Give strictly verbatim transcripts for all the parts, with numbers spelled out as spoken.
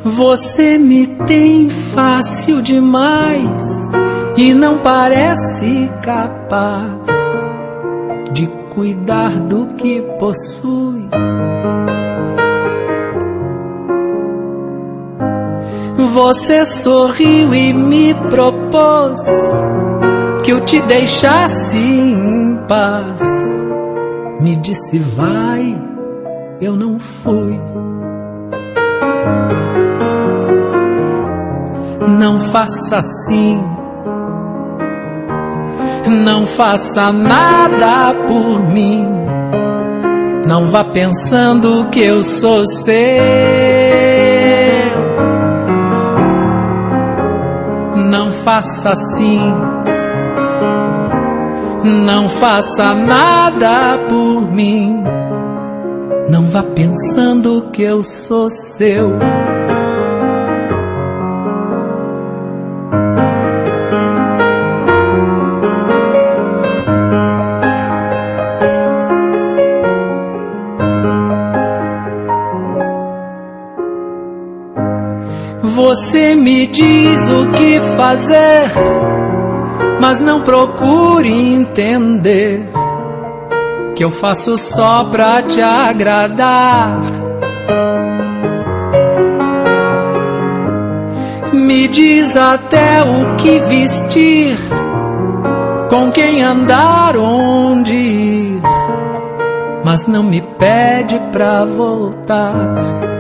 Você me tem fácil demais e não parece capaz de cuidar do que possui. Você sorriu e me propôs que eu te deixasse em paz. Me disse vai, eu não fui. Não faça assim, não faça nada por mim. Não vá pensando que eu sou seu. Não faça assim, não faça nada por mim. Não vá pensando que eu sou seu. Você me diz o que fazer, mas não procure entender que eu faço só pra te agradar. Me diz até o que vestir, com quem andar, onde ir, mas não me pede pra voltar.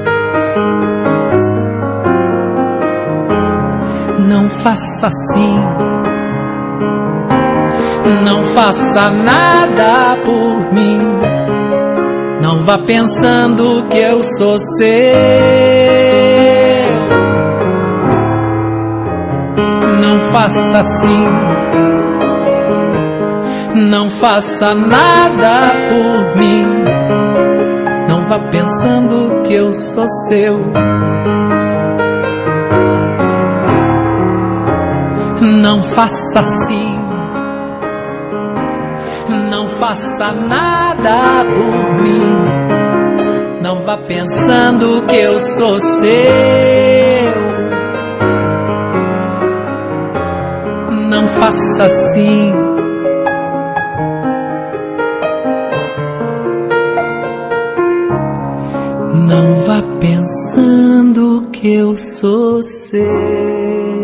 Não faça assim, não faça nada por mim. Não vá pensando que eu sou seu. Não faça assim, não faça nada por mim. Não vá pensando que eu sou seu. Não faça assim, não faça nada por mim. Não vá pensando que eu sou seu. Não faça assim, não vá pensando que eu sou seu.